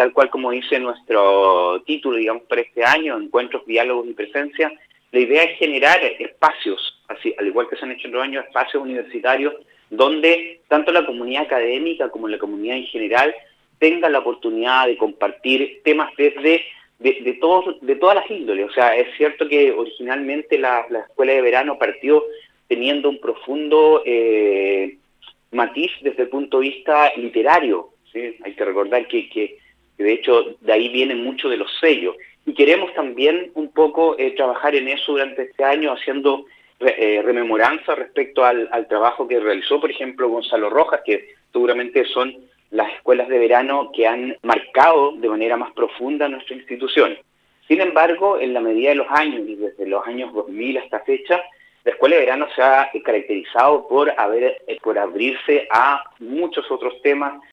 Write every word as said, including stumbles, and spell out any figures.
tal cual como dice nuestro título, digamos, para este año, Encuentros, Diálogos y Presencia, la idea es generar espacios, así al igual que se han hecho en los años, espacios universitarios, donde tanto la comunidad académica como la comunidad en general tenga la oportunidad de compartir temas desde de, de, todos, de todas las índoles. O sea, es cierto que originalmente la, la escuela de verano partió teniendo un profundo eh, matiz desde el punto de vista literario, ¿sí? Hay que recordar que, que, que de hecho de ahí vienen muchos de los sellos. Y queremos también un poco eh, trabajar en eso durante este año, haciendo eh, rememoranza respecto al, al trabajo que realizó, por ejemplo, Gonzalo Rojas, que seguramente son las escuelas de verano que han marcado de manera más profunda nuestra institución. Sin embargo, en la medida de los años, y desde los años dos mil hasta fecha, la escuela de verano se ha caracterizado por, haber, por abrirse a muchos otros temas,